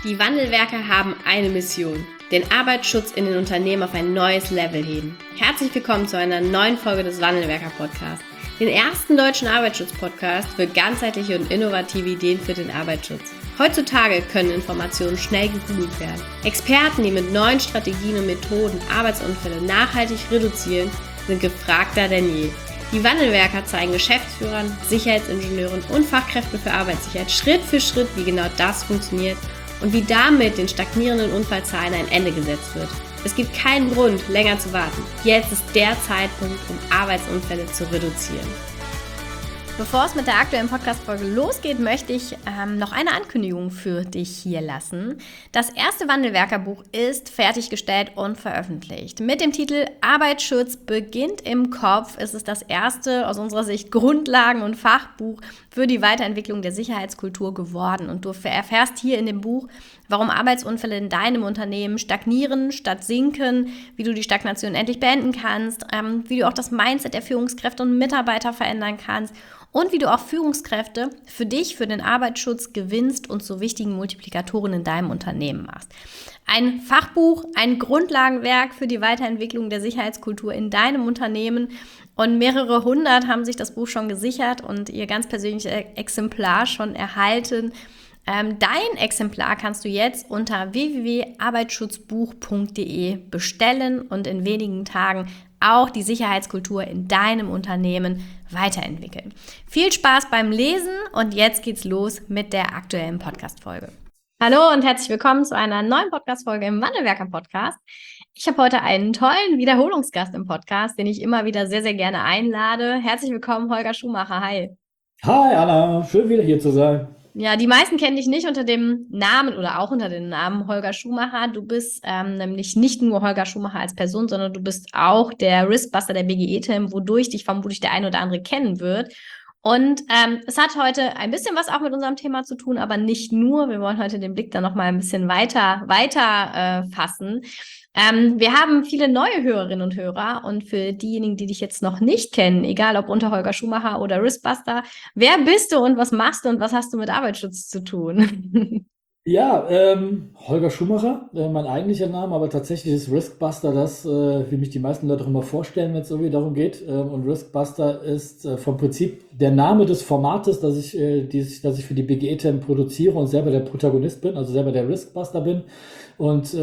Die Wandelwerker haben eine Mission: den Arbeitsschutz in den Unternehmen auf ein neues Level heben. Herzlich willkommen zu einer neuen Folge des Wandelwerker-Podcasts, den ersten deutschen Arbeitsschutz-Podcast für ganzheitliche und innovative Ideen für den Arbeitsschutz. Heutzutage können Informationen schnell gegoogelt werden. Experten, die mit neuen Strategien und Methoden Arbeitsunfälle nachhaltig reduzieren, sind gefragter denn je. Die Wandelwerker zeigen Geschäftsführern, Sicherheitsingenieuren und Fachkräften für Arbeitssicherheit Schritt für Schritt, wie genau das funktioniert und wie damit den stagnierenden Unfallzahlen ein Ende gesetzt wird. Es gibt keinen Grund, länger zu warten. Jetzt ist der Zeitpunkt, um Arbeitsunfälle zu reduzieren. Bevor es mit der aktuellen Podcast-Folge losgeht, möchte ich noch eine Ankündigung für dich hier lassen. Das erste Wandelwerker-Buch ist fertiggestellt und veröffentlicht. Mit dem Titel Arbeitsschutz beginnt im Kopf ist es das erste, aus unserer Sicht, Grundlagen- und Fachbuch für die Weiterentwicklung der Sicherheitskultur geworden. Und du erfährst hier in dem Buch, warum Arbeitsunfälle in deinem Unternehmen stagnieren statt sinken, wie du die Stagnation endlich beenden kannst, wie du auch das Mindset der Führungskräfte und Mitarbeiter verändern kannst und wie du auch Führungskräfte für dich, für den Arbeitsschutz gewinnst und zu wichtigen Multiplikatoren in deinem Unternehmen machst. Ein Fachbuch, ein Grundlagenwerk für die Weiterentwicklung der Sicherheitskultur in deinem Unternehmen, und mehrere hundert haben sich das Buch schon gesichert und ihr ganz persönliches Exemplar schon erhalten. Dein Exemplar kannst du jetzt unter www.arbeitsschutzbuch.de bestellen und in wenigen Tagen auch die Sicherheitskultur in deinem Unternehmen weiterentwickeln. Viel Spaß beim Lesen und jetzt geht's los mit der aktuellen Podcast-Folge. Hallo und herzlich willkommen zu einer neuen Podcast-Folge im Wandelwerker-Podcast. Ich habe heute einen tollen Wiederholungsgast im Podcast, den ich immer wieder sehr, sehr gerne einlade. Herzlich willkommen, Holger Schumacher. Hi. Hi Anna, schön wieder hier zu sein. Ja, die meisten kennen dich nicht unter dem Namen oder auch unter dem Namen Holger Schumacher. Du bist nämlich nicht nur Holger Schumacher als Person, sondern du bist auch der Riskbuster der BGE-Team, wodurch dich vermutlich der ein oder andere kennen wird. Und es hat heute ein bisschen was auch mit unserem Thema zu tun, aber nicht nur. Wir wollen heute den Blick dann nochmal ein bisschen weiter fassen. Wir haben viele neue Hörerinnen und Hörer, und für diejenigen, die dich jetzt noch nicht kennen, egal ob unter Holger Schumacher oder Riskbuster, wer bist du und was machst du und was hast du mit Arbeitsschutz zu tun? Ja, Holger Schumacher, mein eigentlicher Name, aber tatsächlich ist Riskbuster das, wie mich die meisten Leute auch immer vorstellen, wenn es irgendwie darum geht. Und Riskbuster ist vom Prinzip der Name des Formates, dass ich für die BGE-Team produziere und selber der Protagonist bin, also selber der Riskbuster bin. Und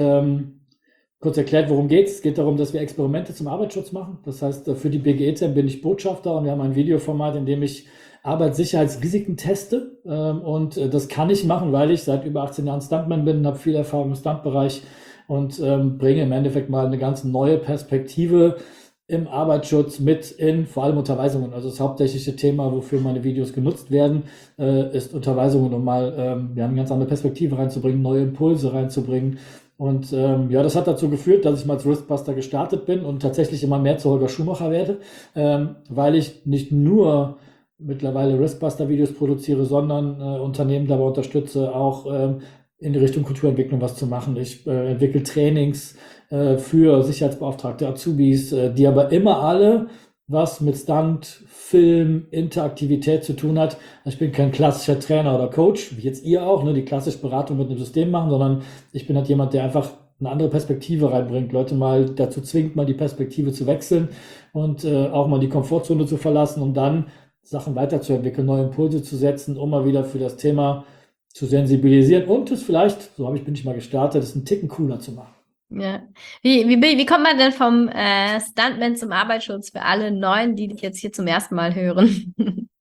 kurz erklärt, worum geht's? Es geht darum, dass wir Experimente zum Arbeitsschutz machen. Das heißt, für die BGE-Team bin ich Botschafter und wir haben ein Videoformat, in dem ich Arbeitssicherheitsrisiken teste. Und das kann ich machen, weil ich seit über 18 Jahren Stuntman bin, habe viel Erfahrung im Stuntbereich und bringe im Endeffekt mal eine ganz neue Perspektive im Arbeitsschutz mit in vor allem Unterweisungen. Also das hauptsächliche Thema, wofür meine Videos genutzt werden, ist Unterweisungen, um mal eine ganz andere Perspektive reinzubringen, neue Impulse reinzubringen. Und das hat dazu geführt, dass ich mal als Riskbuster gestartet bin und tatsächlich immer mehr zu Holger Schumacher werde, weil ich nicht nur mittlerweile Riskbuster-Videos produziere, sondern Unternehmen dabei unterstütze, auch in die Richtung Kulturentwicklung was zu machen. Ich entwickle Trainings für Sicherheitsbeauftragte, Azubis, die aber immer alle was mit Stunt, Film, Interaktivität zu tun hat. Ich bin kein klassischer Trainer oder Coach, wie jetzt ihr auch, ne, die klassische Beratung mit einem System machen, sondern ich bin halt jemand, der einfach eine andere Perspektive reinbringt, Leute mal dazu zwingt, mal die Perspektive zu wechseln und auch mal die Komfortzone zu verlassen und dann Sachen weiterzuentwickeln, neue Impulse zu setzen, um mal wieder für das Thema zu sensibilisieren und es vielleicht, bin ich mal gestartet, es einen Ticken cooler zu machen. Ja. Wie kommt man denn vom Stuntman zum Arbeitsschutz für alle Neuen, die dich jetzt hier zum ersten Mal hören?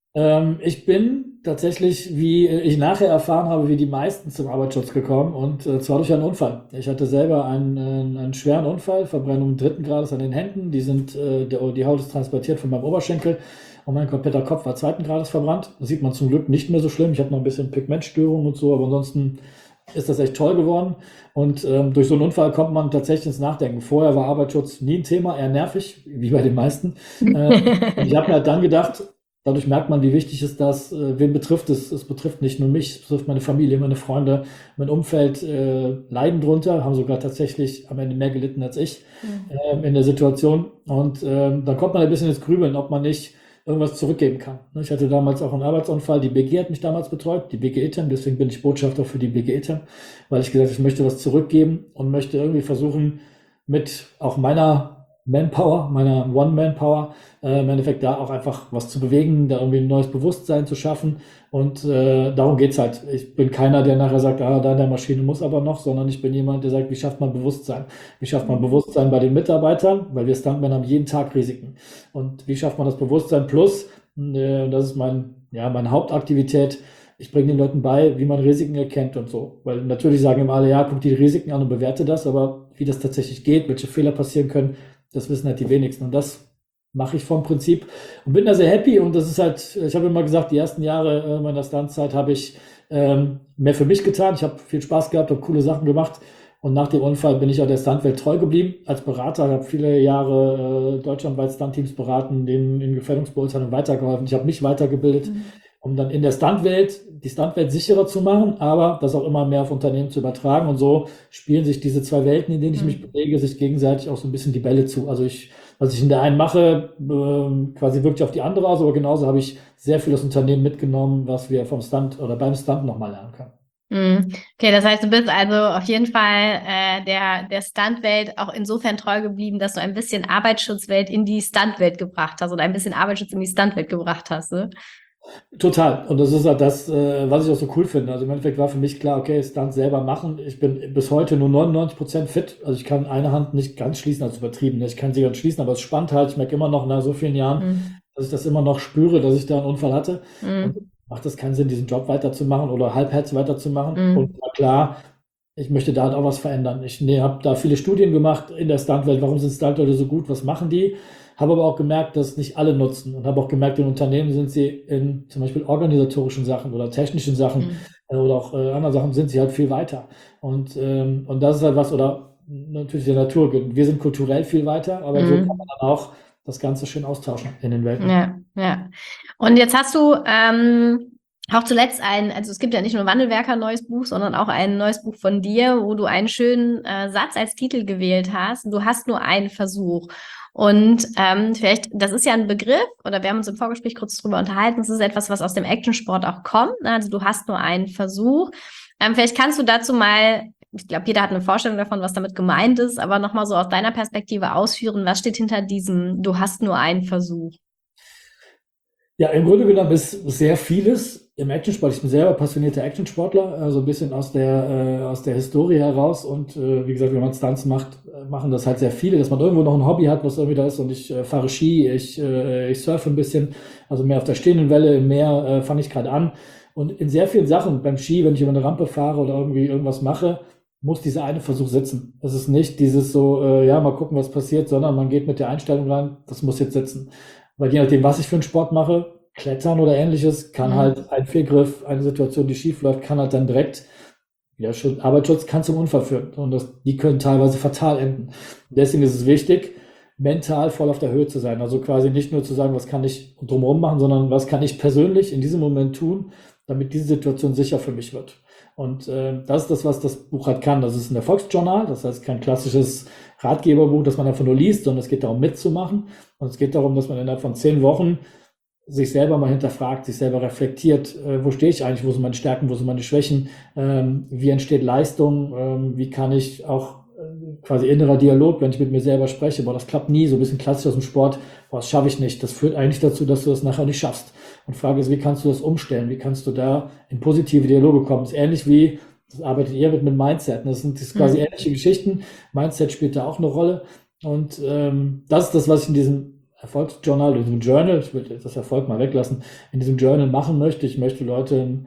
Ich bin tatsächlich, wie ich nachher erfahren habe, wie die meisten zum Arbeitsschutz gekommen und zwar durch einen Unfall. Ich hatte selber einen schweren Unfall, Verbrennung 3. Grades an den Händen. Die Haut ist transportiert von meinem Oberschenkel und mein kompletter Kopf war 2. Grades verbrannt. Das sieht man zum Glück nicht mehr so schlimm. Ich habe noch ein bisschen Pigmentstörung und so, aber ansonsten ist das echt toll geworden. Und durch so einen Unfall kommt man tatsächlich ins Nachdenken. Vorher war Arbeitsschutz nie ein Thema, eher nervig, wie bei den meisten. Und ich habe mir halt dann gedacht, dadurch merkt man, wie wichtig ist das, wen betrifft es. Es betrifft nicht nur mich, es betrifft meine Familie, meine Freunde, mein Umfeld leiden drunter, haben sogar tatsächlich am Ende mehr gelitten als ich in der Situation. Und dann kommt man ein bisschen ins Grübeln, ob man nicht irgendwas zurückgeben kann. Ich hatte damals auch einen Arbeitsunfall, die BG hat mich damals betreut, die BG ITEM, deswegen bin ich Botschafter für die BG ITEM, weil ich gesagt habe, ich möchte was zurückgeben und möchte irgendwie versuchen, mit auch meiner Manpower, meiner One-Man-Power, im Endeffekt da auch einfach was zu bewegen, da irgendwie ein neues Bewusstsein zu schaffen. Und darum geht's halt. Ich bin keiner, der nachher sagt, da der Maschine muss aber noch, sondern ich bin jemand, der sagt, wie schafft man Bewusstsein? Wie schafft man Bewusstsein bei den Mitarbeitern? Weil wir Stuntmen haben jeden Tag Risiken. Und wie schafft man das Bewusstsein plus? Das ist meine Hauptaktivität. Ich bringe den Leuten bei, wie man Risiken erkennt und so. Weil natürlich sagen immer alle, ja, guck dir die Risiken an und bewerte das, aber wie das tatsächlich geht, welche Fehler passieren können, das wissen halt die wenigsten. Und das mache ich vom Prinzip und bin da sehr happy. Und das ist halt, ich habe immer gesagt, die ersten Jahre meiner Stuntzeit habe ich mehr für mich getan. Ich habe viel Spaß gehabt, habe coole Sachen gemacht. Und nach dem Unfall bin ich auch der Stuntwelt treu geblieben. Als Berater, ich habe viele Jahre deutschlandweit Stuntteams beraten, denen in Gefährdungsbeurteilung weitergeholfen. Ich habe mich weitergebildet, um dann in der Stuntwelt, die Stuntwelt sicherer zu machen, aber das auch immer mehr auf Unternehmen zu übertragen. Und so spielen sich diese zwei Welten, in denen ich mich bewege, sich gegenseitig auch so ein bisschen die Bälle zu. Also was ich in der einen mache, quasi wirklich auf die andere aus, aber genauso habe ich sehr viel das Unternehmen mitgenommen, was wir vom Stunt oder beim Stunt nochmal lernen können. Okay, das heißt, du bist also auf jeden Fall der Stuntwelt auch insofern treu geblieben, dass du ein bisschen Arbeitsschutzwelt in die Stuntwelt gebracht hast oder ein bisschen Arbeitsschutz in die Stuntwelt gebracht hast, ne? Total. Und das ist halt das, was ich auch so cool finde. Also im Endeffekt war für mich klar, okay, Stunt selber machen. Ich bin bis heute nur 99% fit. Also ich kann eine Hand nicht ganz schließen, also übertrieben. Ne? Ich kann sie ganz schließen, aber es spannt halt. Ich merke immer noch nach so vielen Jahren, dass ich das immer noch spüre, dass ich da einen Unfall hatte. Und macht es keinen Sinn, diesen Job weiterzumachen oder halbherzig weiterzumachen. Und war klar, ich möchte da halt auch was verändern. Ich habe da viele Studien gemacht in der Stuntwelt. Warum sind Stuntleute so gut? Was machen die? Habe aber auch gemerkt, dass nicht alle nutzen und habe auch gemerkt, in Unternehmen sind sie in zum Beispiel organisatorischen Sachen oder technischen Sachen oder auch anderen Sachen sind sie halt viel weiter. Und das ist halt was, oder natürlich der Natur. Wir sind kulturell viel weiter, aber so kann man dann auch das Ganze schön austauschen in den Welten. Ja. Und jetzt hast du auch zuletzt also es gibt ja nicht nur Wandelwerker neues Buch, sondern auch ein neues Buch von dir, wo du einen schönen Satz als Titel gewählt hast. Du hast nur einen Versuch. Und vielleicht, das ist ja ein Begriff, oder wir haben uns im Vorgespräch kurz drüber unterhalten, das ist etwas, was aus dem Actionsport auch kommt. Also du hast nur einen Versuch. Vielleicht kannst du dazu mal, ich glaube, jeder hat eine Vorstellung davon, was damit gemeint ist, aber nochmal so aus deiner Perspektive ausführen, was steht hinter diesem, du hast nur einen Versuch? Ja, im Grunde genommen ist sehr vieles im Actionsport. Ich bin selber passionierter Actionsportler, so ein bisschen aus der Historie heraus. Und wie gesagt, wenn man Stunts macht, machen das halt sehr viele, dass man irgendwo noch ein Hobby hat, was irgendwie da ist. Und ich fahre Ski, ich surfe ein bisschen, also mehr auf der stehenden Welle, im Meer fange ich gerade an. Und in sehr vielen Sachen, beim Ski, wenn ich über eine Rampe fahre oder irgendwie irgendwas mache, muss dieser eine Versuch sitzen. Es ist nicht dieses so, mal gucken, was passiert, sondern man geht mit der Einstellung rein, das muss jetzt sitzen. Weil je nachdem, was ich für einen Sport mache, Klettern oder ähnliches, kann halt ein Fehlgriff, eine Situation, die schief läuft, kann halt dann direkt, ja, schon Arbeitsschutz kann zum Unfall führen. Und die können teilweise fatal enden. Und deswegen ist es wichtig, mental voll auf der Höhe zu sein. Also quasi nicht nur zu sagen, was kann ich drumherum machen, sondern was kann ich persönlich in diesem Moment tun, damit diese Situation sicher für mich wird. Und das ist das, was das Buch halt kann. Das ist ein Erfolgsjournal, das heißt kein klassisches Ratgeberbuch, das man einfach nur liest, sondern es geht darum, mitzumachen. Und es geht darum, dass man innerhalb von 10 Wochen sich selber mal hinterfragt, sich selber reflektiert, wo stehe ich eigentlich, wo sind meine Stärken, wo sind meine Schwächen, wie entsteht Leistung, wie kann ich auch quasi innerer Dialog, wenn ich mit mir selber spreche, das klappt nie, so ein bisschen klassisch aus dem Sport, das schaffe ich nicht, das führt eigentlich dazu, dass du das nachher nicht schaffst. Und die Frage ist, wie kannst du das umstellen, wie kannst du da in positive Dialoge kommen, das ist ähnlich wie, das arbeitet ihr mit Mindset, das sind quasi ähnliche Geschichten, Mindset spielt da auch eine Rolle und das ist das, was ich in diesem Erfolgsjournal, in diesem Journal, ich will das Erfolg mal weglassen, in diesem Journal machen möchte. Ich möchte Leuten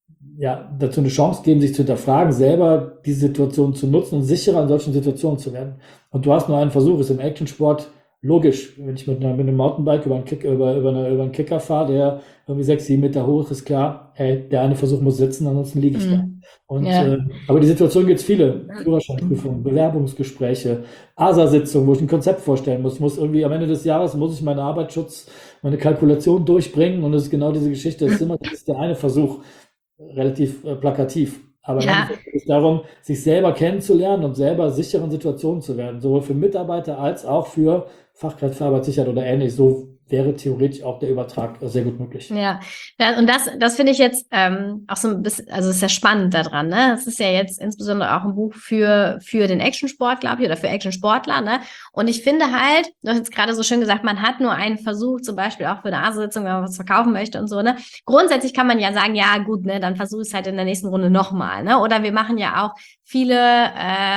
dazu eine Chance geben, sich zu hinterfragen, selber diese Situation zu nutzen und sicherer in solchen Situationen zu werden. Und du hast nur einen Versuch, ist im Actionsport logisch. Wenn ich mit einem Mountainbike über einen Kicker fahre, der irgendwie 6, 7 Meter hoch ist, ist klar, der eine Versuch muss sitzen, ansonsten liege ich da. Und, aber die Situation gibt es viele. Führerscheinprüfungen, Bewerbungsgespräche, ASA-Sitzungen, wo ich ein Konzept vorstellen muss. Ich muss irgendwie am Ende des Jahres, muss ich meinen Arbeitsschutz, meine Kalkulation durchbringen. Und es ist genau diese Geschichte. Es ist immer der eine Versuch, relativ plakativ. Aber dann geht es darum, sich selber kennenzulernen und selber sicheren Situationen zu werden. Sowohl für Mitarbeiter als auch für Fachkräfte für Arbeitssicherheit oder ähnlich. So wäre theoretisch auch der Übertrag sehr gut möglich. Ja, und das finde ich jetzt auch so ein bisschen, also ist ja spannend daran, ne? Es ist ja jetzt insbesondere auch ein Buch für den Actionsport, glaube ich, oder für Actionsportler, ne? Und ich finde halt, du hast jetzt gerade so schön gesagt, man hat nur einen Versuch, zum Beispiel auch für eine ASO-Sitzung, wenn man was verkaufen möchte und so, ne? Grundsätzlich kann man ja sagen, ja gut, ne, dann versuch es halt in der nächsten Runde nochmal, ne? Oder wir machen ja auch viele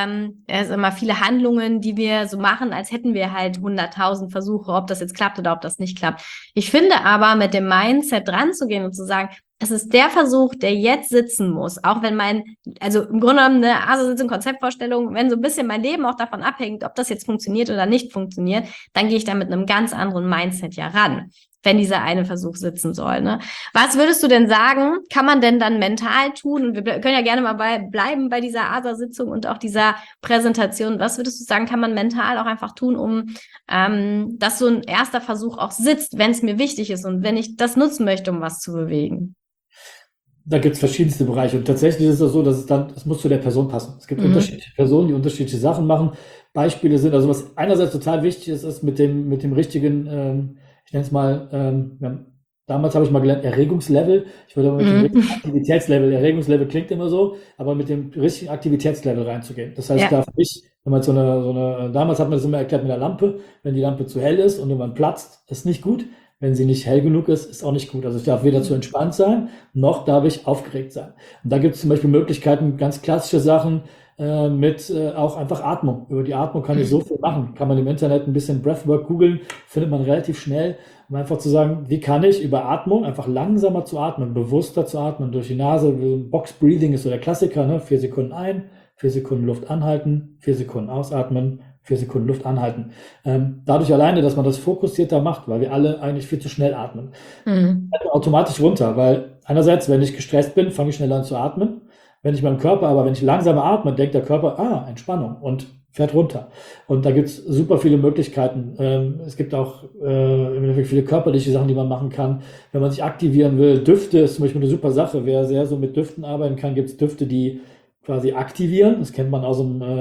Handlungen, die wir so machen, als hätten wir halt 100.000 Versuche, ob das jetzt klappt oder ob das nicht klappt. Ich finde aber, mit dem Mindset dran zu gehen und zu sagen, es ist der Versuch, der jetzt sitzen muss, auch wenn also im Grunde genommen eine ASO-Sitzung, Konzeptvorstellung, wenn so ein bisschen mein Leben auch davon abhängt, ob das jetzt funktioniert oder nicht funktioniert, dann gehe ich da mit einem ganz anderen Mindset ja ran, wenn dieser eine Versuch sitzen soll, ne? Was würdest du denn sagen, kann man denn dann mental tun? Und wir können ja gerne mal bleiben bei dieser ASA-Sitzung und auch dieser Präsentation. Was würdest du sagen, kann man mental auch einfach tun, um dass so ein erster Versuch auch sitzt, wenn es mir wichtig ist und wenn ich das nutzen möchte, um was zu bewegen? Da gibt es verschiedenste Bereiche und tatsächlich ist es so, dass es muss zu der Person passen. Es gibt unterschiedliche Personen, die unterschiedliche Sachen machen. Beispiele sind, also was einerseits total wichtig ist, ist mit dem richtigen, ich nenne es mal, damals habe ich mal gelernt, Erregungslevel. Ich würde aber mit dem richtigen Aktivitätslevel, Erregungslevel klingt immer so, aber mit dem richtigen Aktivitätslevel reinzugehen. Das heißt, da für mich, wenn man damals hat man das immer erklärt mit der Lampe, wenn die Lampe zu hell ist und irgendwann platzt, ist nicht gut. Wenn sie nicht hell genug ist, ist auch nicht gut. Also ich darf weder zu entspannt sein, noch darf ich aufgeregt sein. Und da gibt es zum Beispiel Möglichkeiten, ganz klassische Sachen mit auch einfach Atmung. Über die Atmung kann ich so viel machen. Kann man im Internet ein bisschen Breathwork googeln, findet man relativ schnell, um einfach zu sagen, wie kann ich über Atmung einfach langsamer zu atmen, bewusster zu atmen, durch die Nase. Box Breathing ist so der Klassiker, ne? 4 Sekunden ein, 4 Sekunden Luft anhalten, 4 Sekunden ausatmen, 4 Sekunden Luft anhalten. Dadurch alleine, dass man das fokussierter macht, weil wir alle eigentlich viel zu schnell atmen, automatisch runter, weil einerseits, wenn ich gestresst bin, fange ich schneller an zu atmen. Wenn ich langsamer atme, denkt der Körper, Entspannung und fährt runter. Und da gibt es super viele Möglichkeiten. Es gibt auch viele körperliche Sachen, die man machen kann. Wenn man sich aktivieren will, Düfte ist zum Beispiel eine super Sache. Wer sehr so mit Düften arbeiten kann, gibt es Düfte, die quasi aktivieren. Das kennt man aus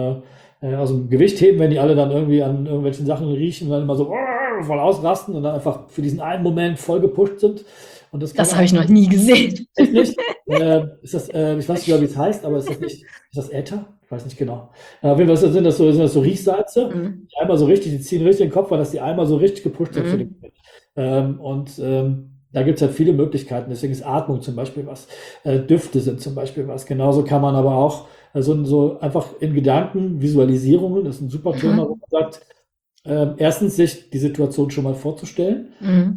dem Gewichtheben, wenn die alle dann irgendwie an irgendwelchen Sachen riechen und dann immer so voll ausrasten und dann einfach für diesen einen Moment voll gepusht sind. Und das habe ich noch nie gesehen. Echt nicht? Ich weiß nicht, wie es heißt, aber ist das Äther? Ich weiß nicht genau. Auf jeden Fall sind das so Riechsalze, die einmal so richtig, die ziehen richtig in den Kopf, weil das die einmal so richtig gepusht sind für den Moment. Da gibt es halt viele Möglichkeiten, deswegen ist Atmung zum Beispiel was. Düfte sind zum Beispiel was. Genauso kann man aber auch so einfach in Gedanken, Visualisierungen, das ist ein super Thema, wo man sagt, erstens sich die Situation schon mal vorzustellen,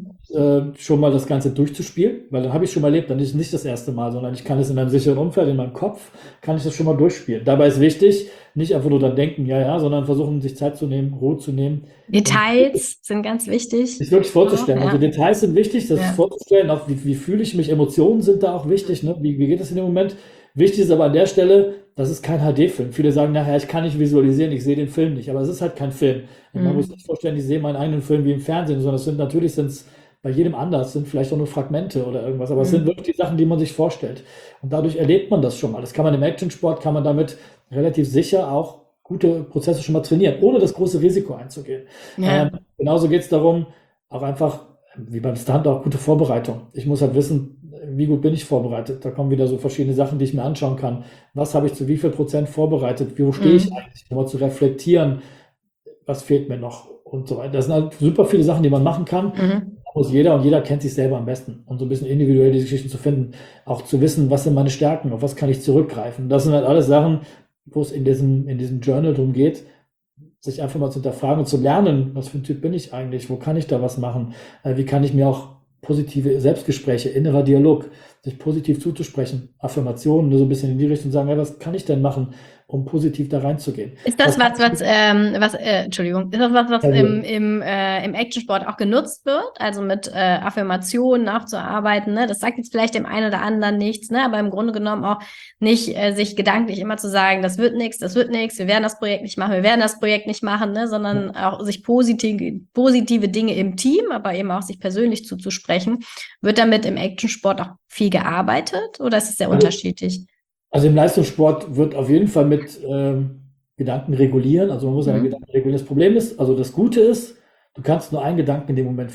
schon mal das Ganze durchzuspielen, weil dann habe ich schon mal erlebt, dann ist es nicht das erste Mal, sondern ich kann es in einem sicheren Umfeld, in meinem Kopf, kann ich das schon mal durchspielen. Dabei ist wichtig, nicht einfach nur dann denken, sondern versuchen, sich Zeit zu nehmen, Ruhe zu nehmen. Details sind ganz wichtig. Sich wirklich vorzustellen. Also Details sind wichtig, das vorzustellen, auch wie fühle ich mich, Emotionen sind da auch wichtig, ne? Wie geht es in dem Moment? Wichtig ist aber an der Stelle, das ist kein HD-Film. Viele sagen nachher, ich kann nicht visualisieren, ich sehe den Film nicht, aber es ist halt kein Film. Und man muss sich vorstellen, ich sehe meinen eigenen Film wie im Fernsehen, sondern natürlich sind es bei jedem anders, sind vielleicht auch nur Fragmente oder irgendwas, aber es sind wirklich die Sachen, die man sich vorstellt. Und dadurch erlebt man das schon mal. Das kann man im Actionsport, kann man damit relativ sicher auch gute Prozesse schon mal trainieren, ohne das große Risiko einzugehen. Genauso geht es darum, auch einfach, wie beim Stunt, auch gute Vorbereitung. Ich muss halt wissen, wie gut bin ich vorbereitet. Da kommen wieder so verschiedene Sachen, die ich mir anschauen kann. Was habe ich zu wie viel Prozent vorbereitet? Wo stehe ich eigentlich? Mal zu reflektieren, was fehlt mir noch und so weiter. Das sind halt super viele Sachen, die man machen kann. Da muss jeder kennt sich selber am besten. Und so ein bisschen individuell diese Geschichten zu finden, auch zu wissen, was sind meine Stärken, auf was kann ich zurückgreifen. Das sind halt alles Sachen, wo es in diesem Journal darum geht, sich einfach mal zu hinterfragen und zu lernen, was für ein Typ bin ich eigentlich, wo kann ich da was machen, wie kann ich mir auch positive Selbstgespräche, innerer Dialog, sich positiv zuzusprechen, Affirmationen, nur so ein bisschen in die Richtung sagen, was kann ich denn machen, um positiv da reinzugehen. Ist das Entschuldigung, ist das was im Actionsport auch genutzt wird? Also mit Affirmationen auch zu arbeiten, ne? Das sagt jetzt vielleicht dem einen oder anderen nichts, ne? Aber im Grunde genommen auch nicht sich gedanklich immer zu sagen, das wird nichts, wir werden das Projekt nicht machen, ne? Sondern auch sich positive Dinge im Team, aber eben auch sich persönlich zuzusprechen. Wird damit im Actionsport auch viel gearbeitet oder ist es sehr unterschiedlich? Also im Leistungssport wird auf jeden Fall mit Gedanken regulieren. Also man muss seine Gedanken regulieren. Das Problem ist, also das Gute ist, du kannst nur einen Gedanken in dem Moment führen.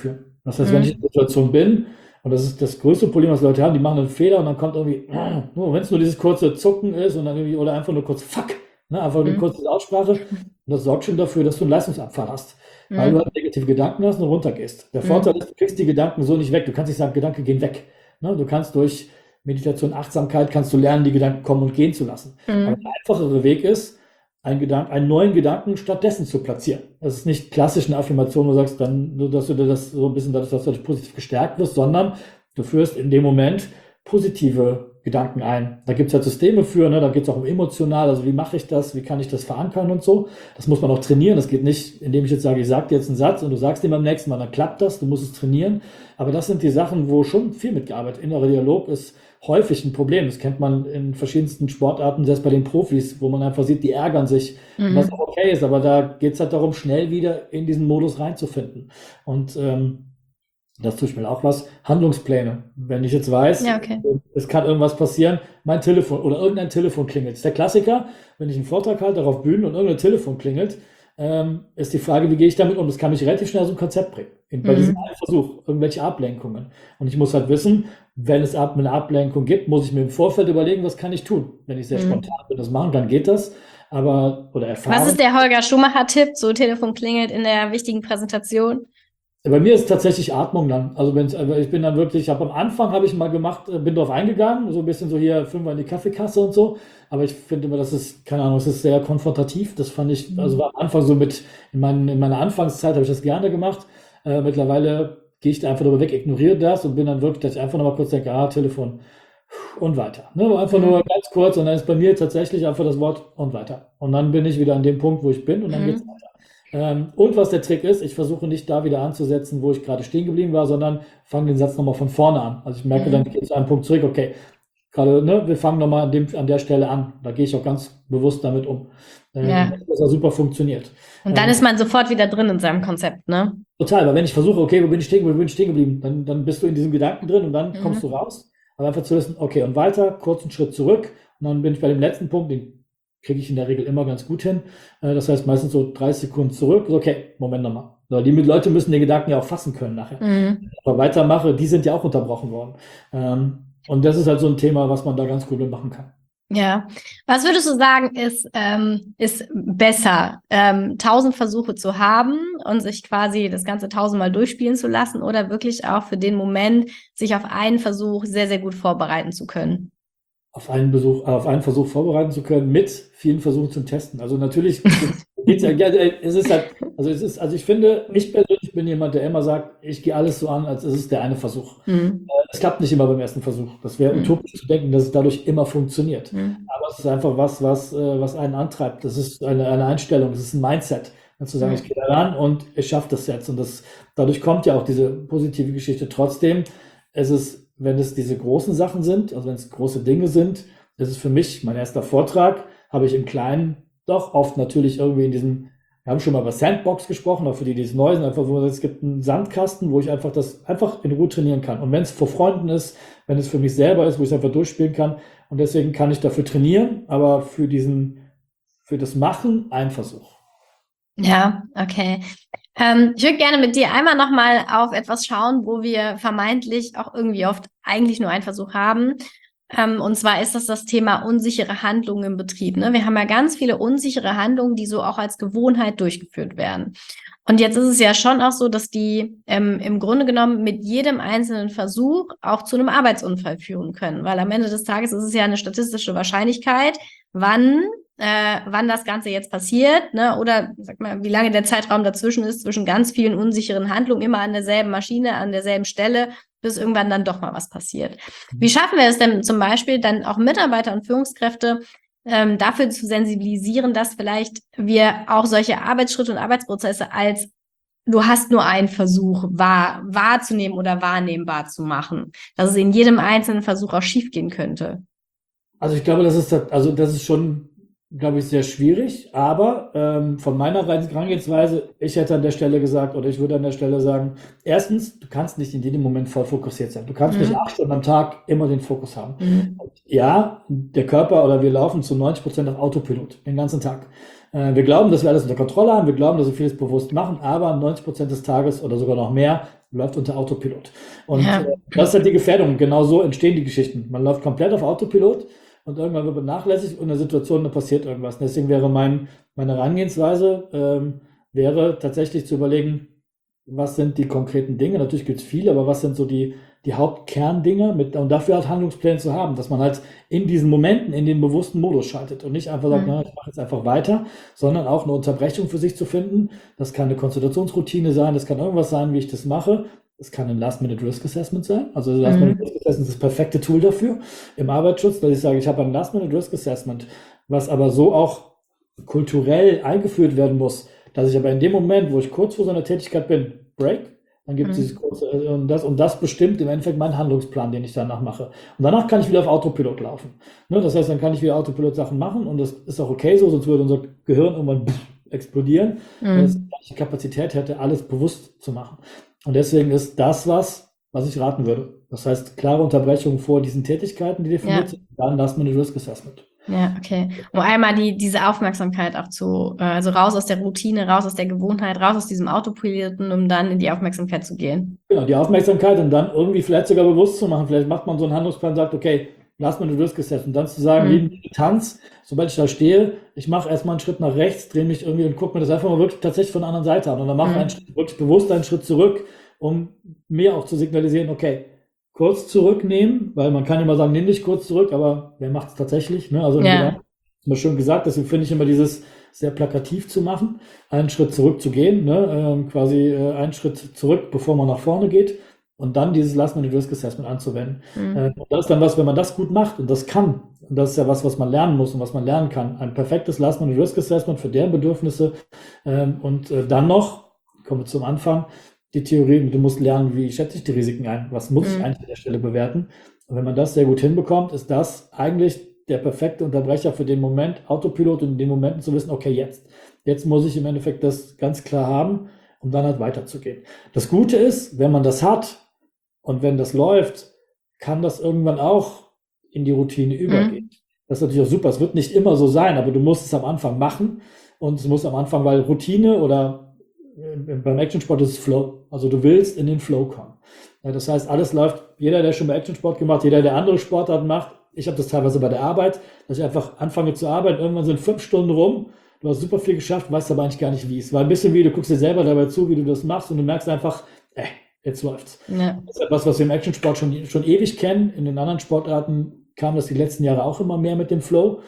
Das heißt, wenn ich in der Situation bin, und das ist das größte Problem, was Leute haben, die machen einen Fehler und dann kommt irgendwie, wenn es nur dieses kurze Zucken ist und dann irgendwie, oder einfach nur kurz Fuck, ne, einfach eine kurze Aussprache, und das sorgt schon dafür, dass du einen Leistungsabfall hast, weil du halt negative Gedanken hast und runtergehst. Der Vorteil ist, du kriegst die Gedanken so nicht weg, du kannst nicht sagen, Gedanken gehen weg. Ne, du kannst durch Meditation, Achtsamkeit, kannst du lernen, die Gedanken kommen und gehen zu lassen. Aber der einfachere Weg ist, einen neuen Gedanken stattdessen zu platzieren. Das ist nicht klassisch eine Affirmation, wo du sagst, dann, dass du das so ein bisschen dadurch, dass du positiv gestärkt wirst, sondern du führst in dem Moment positive Gedanken ein. Da gibt es halt Systeme für, ne? Da geht es auch um emotional, also wie mache ich das, wie kann ich das verankern und so. Das muss man auch trainieren. Das geht nicht, indem ich jetzt sage, ich sage dir jetzt einen Satz und du sagst ihn beim nächsten Mal, dann klappt das, du musst es trainieren. Aber das sind die Sachen, wo schon viel mitgearbeitet. Innerer Dialog ist häufig ein Problem. Das kennt man in verschiedensten Sportarten, selbst bei den Profis, wo man einfach sieht, die ärgern sich, was auch okay ist. Aber da geht es halt darum, schnell wieder in diesen Modus reinzufinden. Und das tut mir auch was. Handlungspläne. Wenn ich jetzt weiß, es kann irgendwas passieren, mein Telefon oder irgendein Telefon klingelt. Das ist der Klassiker, wenn ich einen Vortrag halte, auf Bühnen und irgendein Telefon klingelt, ist die Frage, wie gehe ich damit um? Das kann mich relativ schnell aus dem Konzept bringen. Bei diesem einen Versuch, irgendwelche Ablenkungen. Und ich muss halt wissen, wenn es eine Ablenkung gibt, muss ich mir im Vorfeld überlegen, was kann ich tun. Wenn ich sehr spontan bin, das machen, dann geht das. Oder erfahren. Was ist der Holger Schumacher-Tipp? So Telefon klingelt in der wichtigen Präsentation. Bei mir ist tatsächlich Atmung dann. Also ich bin dann wirklich, am Anfang habe ich mal gemacht, bin drauf eingegangen, so ein bisschen so hier 5 in die Kaffeekasse und so. Aber ich finde immer, das ist, keine Ahnung, es ist sehr konfrontativ. Das fand ich, also war am Anfang so in meiner Anfangszeit habe ich das gerne gemacht. Mittlerweile gehe ich da einfach drüber weg, ignoriere das und bin dann wirklich, dass ich einfach nochmal kurz denke, Telefon und weiter. Ne? Einfach nur ganz kurz und dann ist bei mir tatsächlich einfach das Wort und weiter. Und dann bin ich wieder an dem Punkt, wo ich bin und dann geht's weiter. Und was der Trick ist, ich versuche nicht da wieder anzusetzen, wo ich gerade stehen geblieben war, sondern fange den Satz nochmal von vorne an. Also ich merke, dann geht es zu einem Punkt zurück, okay, gerade, ne, wir fangen nochmal an der Stelle an. Da gehe ich auch ganz bewusst damit um. Das hat super funktioniert. Und dann ist man sofort wieder drin in seinem Konzept, ne? Total, weil wenn ich versuche, okay, wo bin ich stehen geblieben, dann bist du in diesem Gedanken drin und dann kommst du raus. Aber einfach zu wissen, okay, und weiter, kurzen Schritt zurück und dann bin ich bei dem letzten Punkt, den kriege ich in der Regel immer ganz gut hin. Das heißt meistens so 30 Sekunden zurück. Okay, Moment nochmal. Die Leute müssen den Gedanken ja auch fassen können nachher. Wenn ich aber weitermache, die sind ja auch unterbrochen worden. Und das ist halt so ein Thema, was man da ganz gut mitmachen kann. Ja. Was würdest du sagen, ist besser, 1000 Versuche zu haben und sich quasi das Ganze 1000-mal durchspielen zu lassen oder wirklich auch für den Moment sich auf einen Versuch sehr, sehr gut vorbereiten zu können? Auf einen Versuch vorbereiten zu können, mit vielen Versuchen zum Testen. Also natürlich geht's ja, ich finde, ich persönlich bin jemand, der immer sagt, ich gehe alles so an, als ist es der eine Versuch. Es klappt nicht immer beim ersten Versuch. Das wäre utopisch zu denken, dass es dadurch immer funktioniert. Aber es ist einfach was einen antreibt. Das ist eine Einstellung, das ist ein Mindset. Zu sagen, ich gehe da ran und ich schaffe das jetzt. Und dadurch kommt ja auch diese positive Geschichte. Trotzdem, wenn es diese großen Sachen sind, also wenn es große Dinge sind, das ist für mich mein erster Vortrag, habe ich im Kleinen doch oft natürlich irgendwie wir haben schon mal über Sandbox gesprochen, auch für die es neu sind, einfach es gibt einen Sandkasten, wo ich das einfach in Ruhe trainieren kann. Und wenn es vor Freunden ist, wenn es für mich selber ist, wo ich es einfach durchspielen kann. Und deswegen kann ich dafür trainieren, aber für das Machen ein Versuch. Ja, okay. Ich würde gerne mit dir einmal nochmal auf etwas schauen, wo wir vermeintlich auch irgendwie oft eigentlich nur einen Versuch haben. Und zwar ist das Thema unsichere Handlungen im Betrieb. Ne? Wir haben ja ganz viele unsichere Handlungen, die so auch als Gewohnheit durchgeführt werden. Und jetzt ist es ja schon auch so, dass die im Grunde genommen mit jedem einzelnen Versuch auch zu einem Arbeitsunfall führen können. Weil am Ende des Tages ist es ja eine statistische Wahrscheinlichkeit, wann das Ganze jetzt passiert, ne? Oder sag mal, wie lange der Zeitraum dazwischen ist, zwischen ganz vielen unsicheren Handlungen, immer an derselben Maschine, an derselben Stelle, bis irgendwann dann doch mal was passiert. Wie schaffen wir es denn zum Beispiel dann auch Mitarbeiter und Führungskräfte dafür zu sensibilisieren, dass vielleicht wir auch solche Arbeitsschritte und Arbeitsprozesse als du hast nur einen Versuch wahrzunehmen oder wahrnehmbar zu machen, dass es in jedem einzelnen Versuch auch schiefgehen könnte? Also ich glaube, das ist schon, glaube ich, sehr schwierig, aber von meiner Herangehensweise, ich hätte an der Stelle gesagt, oder ich würde an der Stelle sagen, erstens, du kannst nicht in jedem Moment voll fokussiert sein. Du kannst nicht 8 Stunden am Tag immer den Fokus haben. Und ja, der Körper oder wir laufen zu 90% auf Autopilot den ganzen Tag. Wir glauben, dass wir alles unter Kontrolle haben, wir glauben, dass wir vieles bewusst machen, aber 90% des Tages oder sogar noch mehr läuft unter Autopilot. Und das ist halt die Gefährdung. Genau so entstehen die Geschichten. Man läuft komplett auf Autopilot und irgendwann wird man nachlässig und in der Situation da passiert irgendwas. Und deswegen wäre meine Herangehensweise, wäre tatsächlich zu überlegen, was sind die konkreten Dinge? Natürlich gibt es viele, aber was sind so die Hauptkerndinge und dafür halt Handlungspläne zu haben, dass man halt in diesen Momenten in den bewussten Modus schaltet und nicht einfach sagt, ich mache jetzt einfach weiter, sondern auch eine Unterbrechung für sich zu finden. Das kann eine Konsultationsroutine sein, das kann irgendwas sein, wie ich das mache. Das kann ein Last-Minute-Risk-Assessment sein. Also Last-Minute-Risk-Assessment ist das perfekte Tool dafür im Arbeitsschutz, dass ich sage, ich habe ein Last-Minute-Risk-Assessment, was aber so auch kulturell eingeführt werden muss, dass ich aber in dem Moment, wo ich kurz vor so einer Tätigkeit bin, break, dann gibt es dieses kurze, und das bestimmt im Endeffekt meinen Handlungsplan, den ich danach mache. Und danach kann ich wieder auf Autopilot laufen. Ne? Das heißt, dann kann ich wieder Autopilot-Sachen machen und das ist auch okay so, sonst würde unser Gehirn irgendwann explodieren, wenn es die Kapazität hätte, alles bewusst zu machen. Und deswegen ist das was ich raten würde. Das heißt, klare Unterbrechungen vor diesen Tätigkeiten, die definiert sind, dann Last-Minute-Risk-Assessment. Ja, okay. Um einmal diese Aufmerksamkeit auch also raus aus der Routine, raus aus der Gewohnheit, raus aus diesem Autopiloten, um dann in die Aufmerksamkeit zu gehen. Genau, die Aufmerksamkeit und dann irgendwie vielleicht sogar bewusst zu machen. Vielleicht macht man so einen Handlungsplan und sagt, okay, lass mal eine Risk-Assessment. Und dann zu sagen, wie ein Tanz, sobald ich da stehe, ich mache erstmal einen Schritt nach rechts, drehe mich irgendwie und gucke mir das einfach mal wirklich tatsächlich von der anderen Seite an. Und dann mache ich einen Schritt, wirklich bewusst einen Schritt zurück, um mir auch zu signalisieren, okay, kurz zurücknehmen, weil man kann immer sagen, nimm dich kurz zurück, aber wer macht es tatsächlich? Ne? Also immer schön gesagt, deswegen finde ich immer dieses sehr plakativ zu machen, einen Schritt zurück zu gehen, ne? Quasi einen Schritt zurück, bevor man nach vorne geht und dann dieses Last-Minute-Risk-Assessment anzuwenden. Und das ist dann was, wenn man das gut macht und das kann, und das ist ja was man lernen muss und was man lernen kann, ein perfektes Last-Minute-Risk-Assessment für deren Bedürfnisse und dann noch, kommen wir zum Anfang, die Theorie, du musst lernen, wie schätze ich die Risiken ein, was muss ich eigentlich an der Stelle bewerten. Und wenn man das sehr gut hinbekommt, ist das eigentlich der perfekte Unterbrecher für den Moment, Autopilot, und in den Momenten zu wissen, okay, jetzt muss ich im Endeffekt das ganz klar haben, um dann halt weiterzugehen. Das Gute ist, wenn man das hat und wenn das läuft, kann das irgendwann auch in die Routine übergehen. Das ist natürlich auch super. Es wird nicht immer so sein, aber du musst es am Anfang machen und es muss am Anfang, weil Routine oder beim Actionsport ist es Flow. Also du willst in den Flow kommen. Das heißt, alles läuft, jeder, der schon mal Actionsport gemacht, jeder, der andere Sportarten macht, ich habe das teilweise bei der Arbeit, dass ich einfach anfange zu arbeiten, irgendwann sind 5 Stunden rum, du hast super viel geschafft, weißt aber eigentlich gar nicht, wie es war. Ein bisschen wie, du guckst dir selber dabei zu, wie du das machst und du merkst einfach, jetzt läuft's. Ja. Das ist etwas, was wir im Actionsport schon ewig kennen. In den anderen Sportarten kam das die letzten Jahre auch immer mehr mit dem Flow.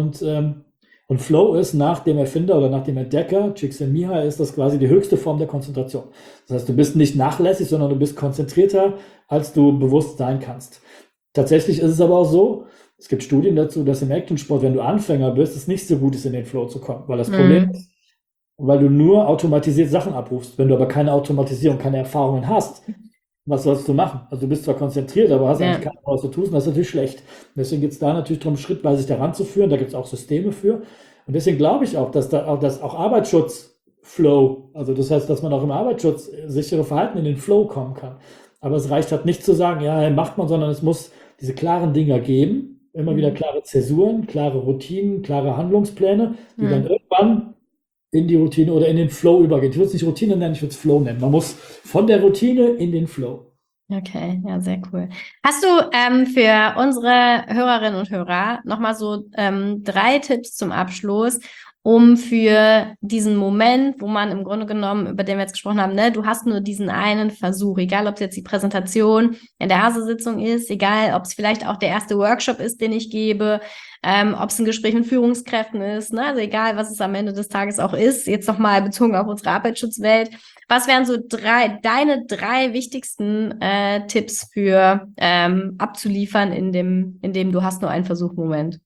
Und Flow ist nach dem Erfinder oder nach dem Entdecker, Csikszentmihalyi, ist das quasi die höchste Form der Konzentration. Das heißt, du bist nicht nachlässig, sondern du bist konzentrierter, als du bewusst sein kannst. Tatsächlich ist es aber auch so, es gibt Studien dazu, dass im Actionsport, wenn du Anfänger bist, es nicht so gut ist, in den Flow zu kommen. Weil das Problem ist, weil du nur automatisiert Sachen abrufst. Wenn du aber keine Automatisierung, keine Erfahrungen hast, was sollst du machen? Also du bist zwar konzentriert, aber hast eigentlich keine Ahnung, was du tust, und das ist natürlich schlecht. Deswegen geht es da natürlich darum, schrittweise sich daran zu führen. Da gibt es auch Systeme für. Und deswegen glaube ich auch, dass auch Arbeitsschutz-Flow, also das heißt, dass man auch im Arbeitsschutz sichere Verhalten in den Flow kommen kann. Aber es reicht halt nicht zu sagen, ja, macht man, sondern es muss diese klaren Dinger geben. Immer wieder klare Zäsuren, klare Routinen, klare Handlungspläne, die dann irgendwann in die Routine oder in den Flow übergehen. Ich würde es nicht Routine nennen, ich würde es Flow nennen. Man muss von der Routine in den Flow. Okay, ja, sehr cool. Hast du für unsere Hörerinnen und Hörer nochmal so 3 Tipps zum Abschluss, um für diesen Moment, wo man im Grunde genommen, über den wir jetzt gesprochen haben, ne, du hast nur diesen einen Versuch, egal ob es jetzt die Präsentation in der ASE-Sitzung ist, egal ob es vielleicht auch der erste Workshop ist, den ich gebe, ob es ein Gespräch mit Führungskräften ist, ne, also egal, was es am Ende des Tages auch ist, jetzt nochmal bezogen auf unsere Arbeitsschutzwelt. Was wären so deine 3 wichtigsten Tipps für abzuliefern in dem du hast nur einen Versuch-Moment?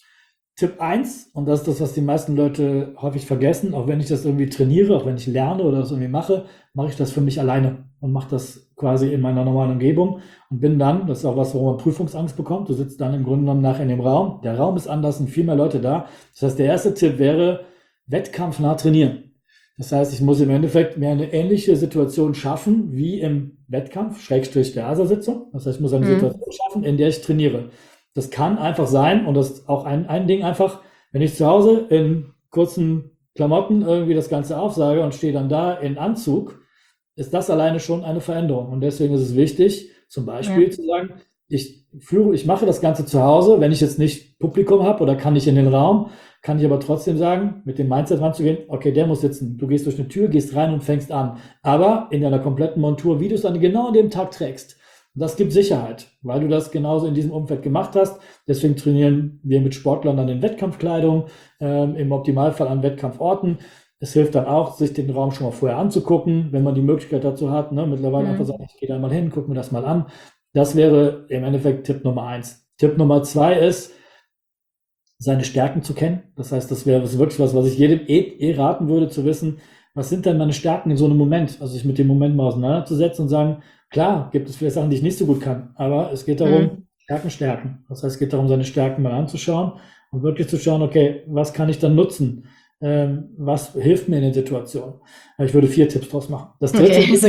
Tipp 1, und das ist das, was die meisten Leute häufig vergessen, auch wenn ich das irgendwie trainiere, auch wenn ich lerne oder das irgendwie mache ich das für mich alleine und mache das quasi in meiner normalen Umgebung und bin dann, das ist auch was, worum man Prüfungsangst bekommt, du sitzt dann im Grunde genommen nachher in dem Raum, der Raum ist anders, sind viel mehr Leute da. Das heißt, der erste Tipp wäre, wettkampfnah trainieren. Das heißt, ich muss im Endeffekt mir eine ähnliche Situation schaffen wie im Wettkampf, / der ASA-Sitzung. Das heißt, ich muss eine Situation schaffen, in der ich trainiere. Das kann einfach sein, und das ist auch ein Ding einfach, wenn ich zu Hause in kurzen Klamotten irgendwie das Ganze aufsage und stehe dann da in Anzug, ist das alleine schon eine Veränderung. Und deswegen ist es wichtig, zum Beispiel zu sagen, ich mache das Ganze zu Hause, wenn ich jetzt nicht Publikum habe oder kann nicht in den Raum, kann ich aber trotzdem sagen, mit dem Mindset ranzugehen, okay, der muss sitzen. Du gehst durch eine Tür, gehst rein und fängst an. Aber in deiner kompletten Montur, wie du es dann genau an dem Tag trägst. Und das gibt Sicherheit, weil du das genauso in diesem Umfeld gemacht hast. Deswegen trainieren wir mit Sportlern dann in Wettkampfkleidung, im Optimalfall an Wettkampforten. Es hilft dann auch, sich den Raum schon mal vorher anzugucken, wenn man die Möglichkeit dazu hat. Ne? Mittlerweile einfach sagen, ich gehe da mal hin, guck mir das mal an. Das wäre im Endeffekt Tipp Nummer 1. Tipp Nummer 2 ist, seine Stärken zu kennen. Das heißt, das wäre wirklich was ich jedem raten würde, zu wissen, was sind denn meine Stärken in so einem Moment? Also sich mit dem Moment mal auseinanderzusetzen und sagen, klar, gibt es viele Sachen, die ich nicht so gut kann, aber es geht darum, Stärken. Das heißt, es geht darum, seine Stärken mal anzuschauen und wirklich zu schauen, okay, was kann ich dann nutzen? Was hilft mir in den Situationen? Ich würde 4 Tipps draus machen. Das dritte ist,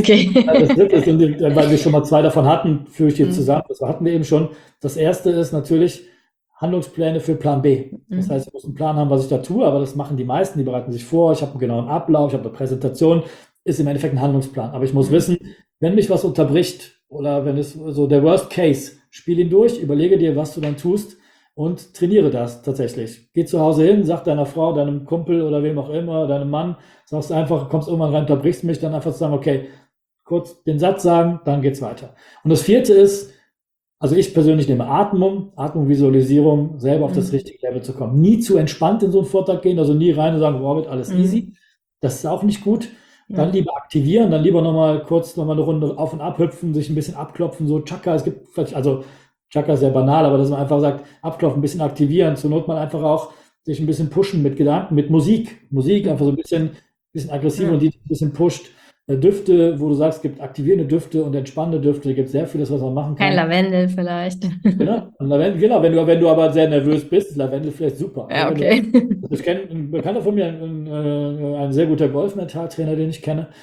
weil wir schon mal 2 davon hatten, führe ich hier zusammen. Das hatten wir eben schon. Das erste ist natürlich Handlungspläne für Plan B. Das heißt, ich muss einen Plan haben, was ich da tue, aber das machen die meisten, die bereiten sich vor. Ich habe einen genauen Ablauf, ich habe eine Präsentation, ist im Endeffekt ein Handlungsplan. Aber ich muss wissen, wenn mich was unterbricht oder wenn es so der Worst Case, spiel ihn durch, überlege dir, was du dann tust und trainiere das tatsächlich. Geh zu Hause hin, sag deiner Frau, deinem Kumpel oder wem auch immer, deinem Mann, sagst einfach, kommst irgendwann rein, unterbrichst mich, dann einfach zu sagen, okay, kurz den Satz sagen, dann geht's weiter. Und das vierte ist, also ich persönlich nehme Atmung, Visualisierung, selber auf das richtige Level zu kommen. Nie zu entspannt in so einen Vortrag gehen, also nie rein und sagen, wow, wird alles easy. Das ist auch nicht gut. Dann lieber aktivieren, dann lieber nochmal eine Runde auf und ab hüpfen, sich ein bisschen abklopfen, so Chakra, es gibt, also Chakra ist sehr banal, aber dass man einfach sagt, abklopfen, ein bisschen aktivieren, zur Not mal einfach auch sich ein bisschen pushen mit Gedanken, mit Musik einfach so ein bisschen aggressiv und die ein bisschen pusht. Düfte, wo du sagst, es gibt aktivierende Düfte und entspannende Düfte, es gibt sehr vieles, was man machen kann. Kein Lavendel vielleicht. Genau, wenn du aber sehr nervös bist, ist Lavendel vielleicht super. Ja, okay. Ich kenne ein Bekannter von mir, ein sehr guter Golfmentaltrainer, den ich kenne,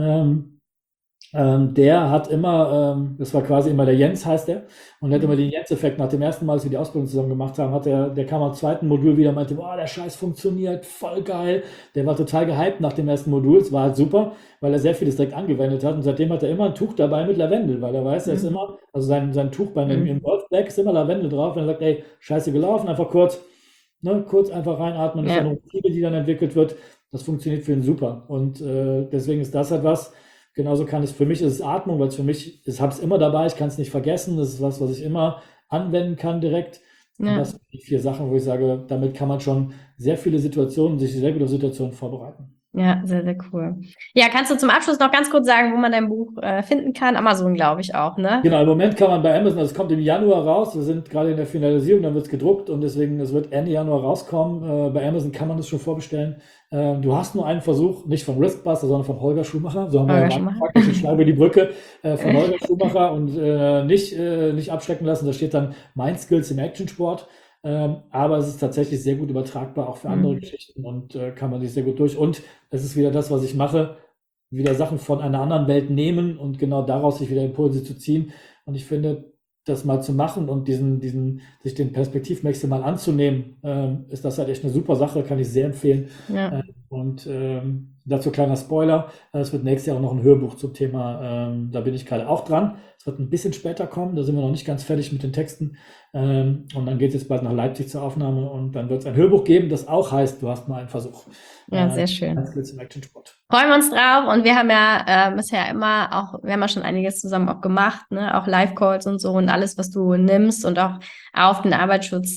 der hat immer, das war quasi immer der Jens, heißt der, und der hat immer den Jens-Effekt. Nach dem ersten Mal, als wir die Ausbildung zusammen gemacht haben, der kam am zweiten Modul wieder und meinte, boah, der Scheiß funktioniert, voll geil. Der war total gehypt nach dem ersten Modul, es war halt super, weil er sehr vieles direkt angewendet hat und seitdem hat er immer ein Tuch dabei mit Lavendel, weil er weiß, er ist immer, also sein Tuch im Golfbag ist immer Lavendel drauf und er sagt, ey, scheiße gelaufen, einfach kurz einfach reinatmen, das ist eine Fliege, die dann entwickelt wird, das funktioniert für ihn super und deswegen ist das halt was. Genauso für mich ist es Atmung, weil es für mich, ich habe es immer dabei, ich kann es nicht vergessen, das ist was ich immer anwenden kann direkt. Und das sind die 4 Sachen, wo ich sage, damit kann man schon sich sehr gut auf Situationen vorbereiten. Ja, sehr, sehr cool. Ja, kannst du zum Abschluss noch ganz kurz sagen, wo man dein Buch finden kann? Amazon, glaube ich auch, ne? Genau, im Moment kann man bei Amazon, also es kommt im Januar raus, wir sind gerade in der Finalisierung, dann wird es gedruckt und deswegen, es wird Ende Januar rauskommen. Bei Amazon kann man das schon vorbestellen. Du hast nur einen Versuch, nicht von Riskbuster, sondern von Holger Schumacher. So haben wir ja praktisch den Schlag über die Brücke von Holger Schumacher und nicht abschrecken lassen. Da steht dann Mind Skills im Actionsport. Aber es ist tatsächlich sehr gut übertragbar, auch für andere Geschichten und kann man sich sehr gut durch. Und es ist wieder das, was ich mache, wieder Sachen von einer anderen Welt nehmen und genau daraus sich wieder Impulse zu ziehen. Und ich finde, das mal zu machen und sich den Perspektivwechsel mal anzunehmen, ist das halt echt eine super Sache, kann ich sehr empfehlen. Ja. Und dazu kleiner Spoiler, es wird nächstes Jahr auch noch ein Hörbuch zum Thema, da bin ich gerade auch dran. Es wird ein bisschen später kommen, da sind wir noch nicht ganz fertig mit den Texten. Und dann geht es jetzt bald nach Leipzig zur Aufnahme und dann wird es ein Hörbuch geben, das auch heißt, du hast mal einen Versuch. Ja, sehr schön. Ganz kurz im Actionsport. Freuen wir uns drauf und wir haben ja bisher immer wir haben ja schon einiges zusammen auch gemacht, ne? Auch Live-Calls und so und alles, was du nimmst und auch auf den Arbeitsschutz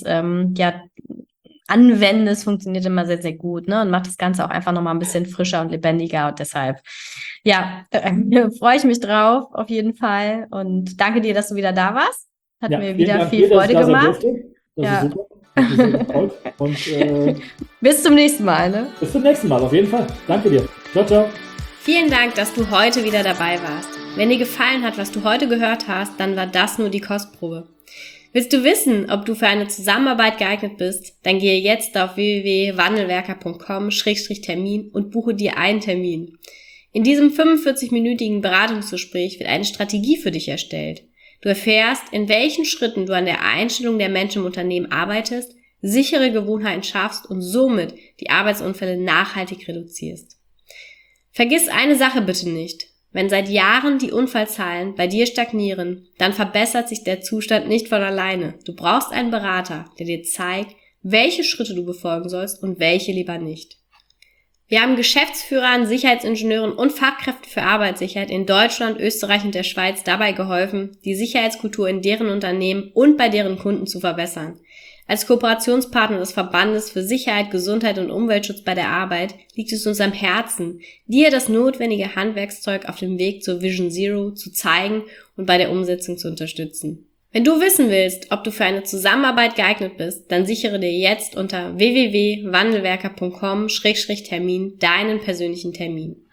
anwendest, funktioniert immer sehr, sehr gut, ne? Und macht das Ganze auch einfach nochmal ein bisschen frischer und lebendiger und deshalb, freue ich mich drauf, auf jeden Fall und danke dir, dass du wieder da warst. Hat mir wieder viel Freude gemacht. Das ist super. Hat mich sehr gefreut. Und bis zum nächsten Mal, ne? Bis zum nächsten Mal, auf jeden Fall. Danke dir. Ciao, ciao. Vielen Dank, dass du heute wieder dabei warst. Wenn dir gefallen hat, was du heute gehört hast, dann war das nur die Kostprobe. Willst du wissen, ob du für eine Zusammenarbeit geeignet bist? Dann gehe jetzt auf www.wandelwerker.com/Termin und buche dir einen Termin. In diesem 45-minütigen Beratungsgespräch wird eine Strategie für dich erstellt. Du erfährst, in welchen Schritten du an der Einstellung der Menschen im Unternehmen arbeitest, sichere Gewohnheiten schaffst und somit die Arbeitsunfälle nachhaltig reduzierst. Vergiss eine Sache bitte nicht. Wenn seit Jahren die Unfallzahlen bei dir stagnieren, dann verbessert sich der Zustand nicht von alleine. Du brauchst einen Berater, der dir zeigt, welche Schritte du befolgen sollst und welche lieber nicht. Wir haben Geschäftsführern, Sicherheitsingenieuren und Fachkräften für Arbeitssicherheit in Deutschland, Österreich und der Schweiz dabei geholfen, die Sicherheitskultur in deren Unternehmen und bei deren Kunden zu verbessern. Als Kooperationspartner des Verbandes für Sicherheit, Gesundheit und Umweltschutz bei der Arbeit liegt es uns am Herzen, dir das notwendige Handwerkszeug auf dem Weg zur Vision Zero zu zeigen und bei der Umsetzung zu unterstützen. Wenn du wissen willst, ob du für eine Zusammenarbeit geeignet bist, dann sichere dir jetzt unter www.wandelwerker.com/Termin deinen persönlichen Termin.